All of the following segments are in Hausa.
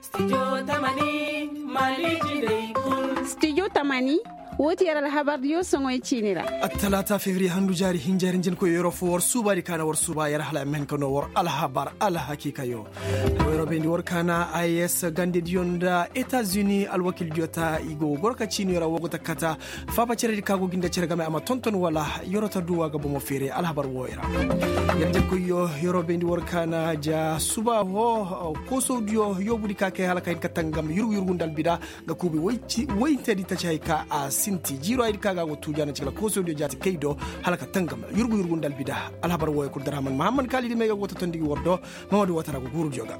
Studio Tamani woti yaral habar yo songoy cinira الثلاثة فبراير هندو جاري هنجار جنكو يروف ورسوبا كان ورسوبا يرحل من كانوا ور الخبر الحقيقة يو ويروبين ور كان ايس غاندي ديوندا إتازوني الوكيل ديوتا إيغو غوركا تشينو يرا وغوتا كاتا فابا تشري كاغو غيندا تشرغامي اما تونتون ولا يروتا دوا غبو مفيري الخبر ويرا يرجنكو يو يروبين ور كان جا سوبا هو كوسو ديو يوبودي كاكي هلاكاين كاتانغام يرغوندال بيدا غكوبي وينتي دي تشايكا sinti jiro ay kaga go tujana ci la ko so jati kaydo halaka tangam yurgu dal bida alhabar woy ko daraman muhammad khalid mega wota tondi wordo mamadou watara ko guru joga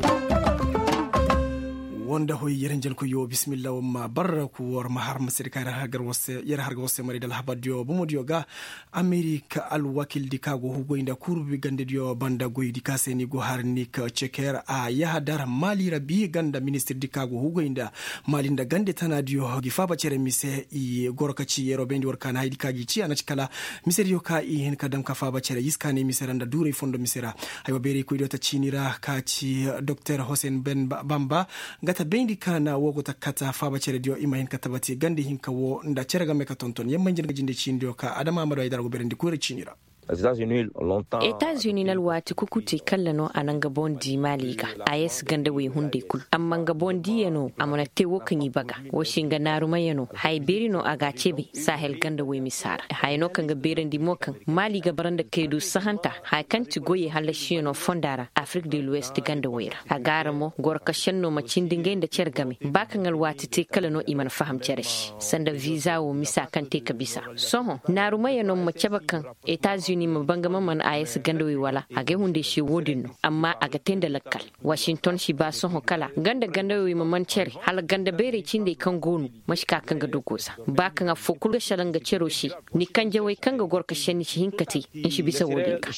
wonda hoy yerenjel ko yo bismillah ma baraku war mahar masir kayra hagar wosse yera harga wosse mari dal habadio bumodio yoga america al wakil di kago hugo inda kurbi gande dio banda goydi kaseni go harni ka cheker a yahadar mali rabi ganda ministre di kago hugo inda malinda gande tanadio gifaba chere mise i gorkaci yero bendi war kana haydi kaji ci ana cikala miseri yo ka i hen kadam ka faba chere yiskane misera nda dure fondo misera aywa beri ko idota cinira ka ci dr Hossein Ben Bamba ta bendi kana wogo takata faba chere dio imahin katabati gandi hinkawo nda cerega meka tonton yemma jinga jinde cindio ka adama amado ay dargo berendi ko cinira États-Unis nalwati kukuti kallano ananga bondi maliga ayes ganda we hunde kul amma nga bondi yano amana tewo kanyi baga washinga naruma yano hay berino aga chebe sahel ganda we misara hay no kanga berendi mokan maliga baranda kedu sahanta hay kanti goye halashino fondara Afrique de l'Ouest ganda wera agara mo gorka shanno macindinga inda cergame bakangal wati te kallano iman faham ceresh sanda visa wo misa kante kabisa soho naruma yano machabakan États-Unis ma bangama man ayes gandowi wala age hunde shi wodinno amma aga tenda lakkal Washington shi ba son kala ganda gandowi ma man cere hala ganda bere cinde kan gonu mashka kanga dogosa ba kan afokul shalanga cero shi ni kanje wai kanga gorka shani shi hinkati in shi bisa wodinka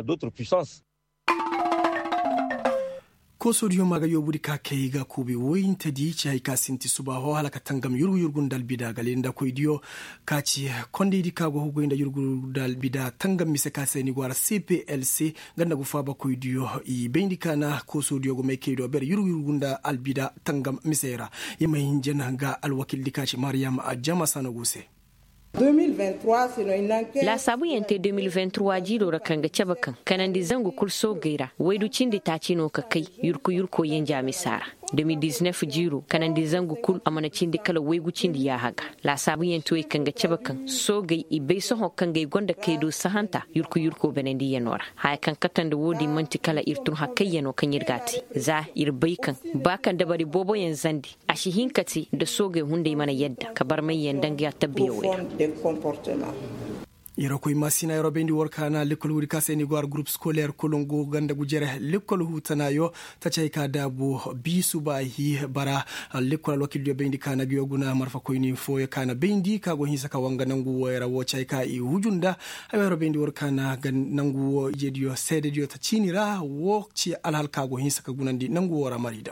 ko sodiyo maga yobudi ka keiga kubi woyinte di chay ka sinti subaho halaka tangam yurgun dal bida galinda ko idiyo kaci konde di kago hugo inda yurgun dal bida tangam mise ka seni gwara CPLC ganda go faba ko idiyo i bendi kana ko sodiyo go mekeido ber yurgun da albida tangam misera yema hinjena ga alwakil dikaci Mariam Ajama Sanoguse 2023 sino inanke la sabu yente 2023 jiro rakanga chabakan kanandi zangu kulso geira waidu cindi tachino kakai yurko yen jamisara 2019 jiro kanandi zangu kul amana cindi kala waigu cindi ya haga la sabu yente kanga chabakan so gai ibe so hokanga gonda kaido sahanta yurko benendi yenora hay kan katanda wodi manti kala irtun hakai yeno kanyirgati za irbaikan bakan da bari bobo yen zandi ashi hinkati da so gai hunde mana yadda kabar mai yendangi ya tabbiyo des comportements. Yero masina yero bendi workana lekol wuri kaseni gwar groupe scolaire kolongo ganda gujere lekol hutana yo tachay ka dabu bisu bahi bara lekol wakil yo bendi kana giyoguna marfa koyni fo kana bendi ka go hisa ka wanga nangu wera wo chay ka i hujunda yero bendi workana nangu jediyo sede dio tacinira wo ci alhal ka go hisa ka gunandi nangu wora marida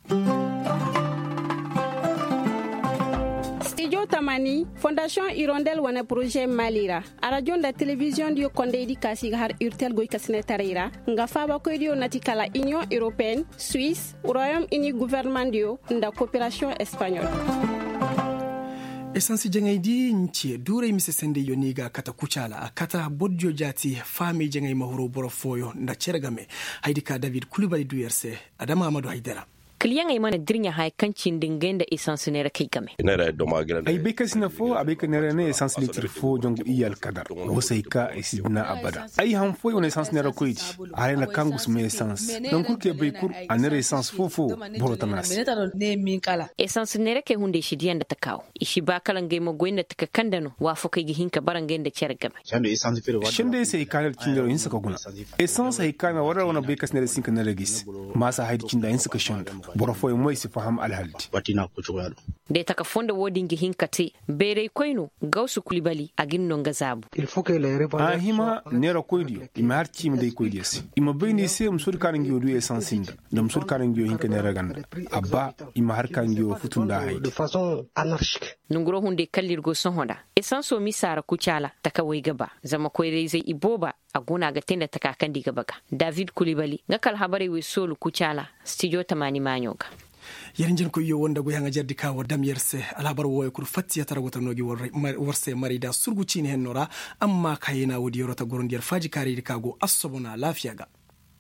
Studio Tamani Fondation Hirondelle wana projet Malira radio da télévision dio konde di kasi har urtel goy kasine tarira nga faba ko dio natikala Union Européenne Suisse Royaume-Uni gouvernement dio nda coopération espagnole Essence jengaydi nci dure mise sende yoniga kata kuchala kata bodjo jati fami jengay mahuro borofoyo nda cergame haydi ka David Coulibaly Duyerse Adama Amadou Haidara kliyan ay mana dirnya hay kancin dingen da essence ne ra kai game ay be kasina fo abe kanere ne essence litre fo jongu iyal kadar o sai ka isibna abada ay han fo on essence ne ra koiti ale na kangus me essence donc kurke be kur anere essence fo borotanas essence ne ra ke hunde shi diyan da takaw ishi ba kalan ge mo goyna taka kandano wa fo kai hinka barangen da cer game shinde sai kanal cindero hinsa ko guna essence ay kana wara wana be kasne sinka na regis masa haydi cinda hinsa ka shonda borofo moy si faham alhaldi batina ko chugado de taka fonda wodi ngi hinkati bere koyno Gawsu Coulibaly aginno ngazabu il faut que les réponses hima nera koydio ima harci mi dey koydiesi ima beyni se musur karangi odu essensinda no musur karangi hinka nera ganda abba ima harkangi o futunda hay de façon anarchique nungro hunde kallirgo sonhoda essenso misara kuchala taka gaba zama koyreze iboba aguna ga tenda taka kandi gabaga David Coulibaly ngakal habari we solu kuchala studio tamani manyoga yarinjin ko yo wonda go yanga jardi ka war dam yerse alhabar woy kur fatti ya tarawata nogi warse marida surguci ne hennora amma kayina wodi yorota gorondiyar faji kare kago assobona lafiya ga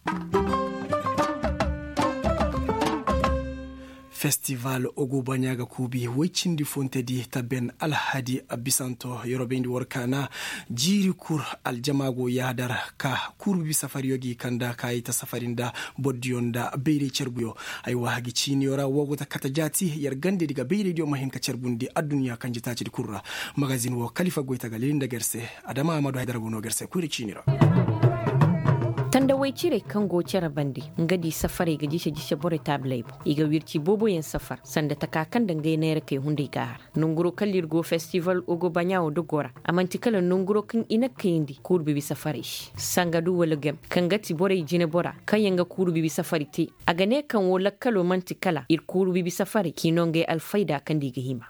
festival ogo banyaga kubi wecindi fontedi taben alhadi abisanto yorobendi workana jiri kur aljamago yadar ka kurbi safari yogi kanda kayita safarinda boddionda beire cerbuyo ay wahagi chini yora wogota katajati yargande diga beire dio mahin ka cerbundi adunya kanji taci kurra magazine wo khalifa goita galinda gerse adama amadu haidara gono gerse kuri chinira tanda wai cire kan goce bandi ngadi safare ga jishe bore tablebo iga wirci bobo yen safar sanda takakan dangai na yarkai hunde gar nunguro kallir go festival ogo banyawo dogora amanti kala nunguro kan ina kayindi kurbi bi safari sanga du wala gem kan gati bore jine bora kan yanga kurbi bi safari te aga ne kan wala kalo manti kala ir kurbi bi safari kinonge alfaida kan diga hima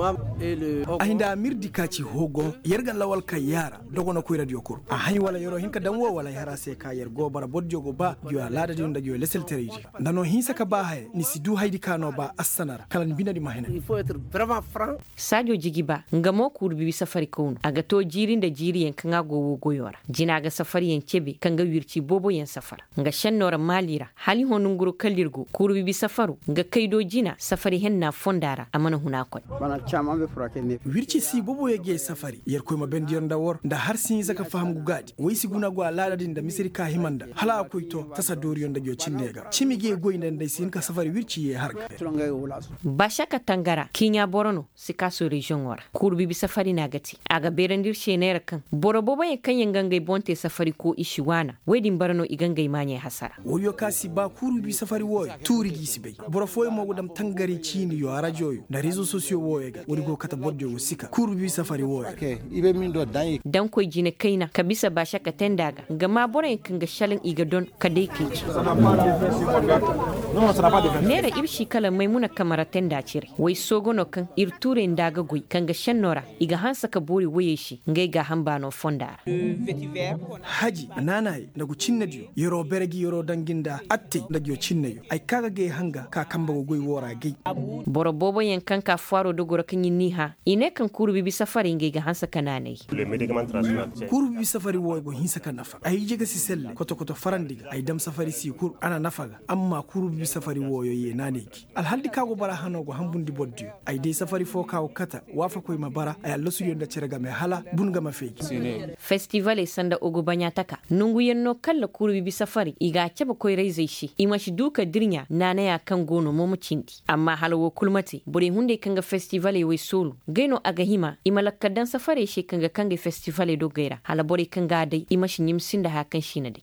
ahinda mirdi kaci hogo yergan lawal ka yara dogono ko radio kur a hay wala yoro hinka danwo wala yara se ka yer go bara bodjo go ba yo lada di onda yo lesel tereji dano hinsa ka ba hay ni sidu haydi kano ba assanar kala binadi mahina il faut être vraiment franc. sadio jigiba ngamo kurbi safari ko aga to jirin da jiriyen kan go yora jina ga safari yen cebe kan ga wirci bobo yen safara nga shannora malira hali honun guru kallirgo kurbi safaru nga kaido jina safari henna fondara amana huna ko wirci si bobo yage safari yer koy ma bendiyon da wor da har sin zaka faham gugadi wai si guna go aladin da misiri ka himanda hala koy to tasadoriyon da jo cinnega cimige goyinde da sin ka safari wirci ye har bashaka tangara kinya borono sikaso region wara kurbi safari nagati aga berendir shenera kan borobo baye kan yangangai bonte safari ko ishiwana wedin barano igangai manye hasara woyo kasi ba kurbi safari woy turi gisibe borofoy mo godam tangari cini yo arajoyo da réseaux sociaux woyega wori go kata bodjo sika kurbi safari woy ibe min do dai dan koy jine kaina kabisa bashaka tendaga gama bore kan ga shalin iga don kadai kici nera irshi kala maimuna kamara tenda cire wai sogono kan irture ndaga goy kan ga shannora iga hansa ka bori waye shi ngai ga hambano fondara haji nanai nagu cinnediyo yoro beregi yoro danginda atti ndagyo cinneyo ay kaga ge hanga ka kamba goy wora ge boro bobo yen kan ka faro dogoro kan yinni ha ine kan kurbi bi safari ngai ga hansa kanane kurbi bi safari woy go hinsa kan nafa ay jega si selle koto farandiga ay dam safari si kur ana nafaga amma kurbi bi safari woyo ye naneki alhaldi kago bara hanogo hambundi boddi ay de safari fo kawo kata wafa koy mabara ay Allah su yonda cerega me hala bunga ma feki festival sanda ogo banyataka nungu yenno kala kurbi bi safari iga ceba koy reizai shi imashi duka dirnya nana ya kan gono momucinti amma halawo kulmati bore hunde kanga festival we solo gaino aga hima imalakkadan safari shi kanga festival do gaira hala bore kanga dai imashi nyimsinda hakan shi na dai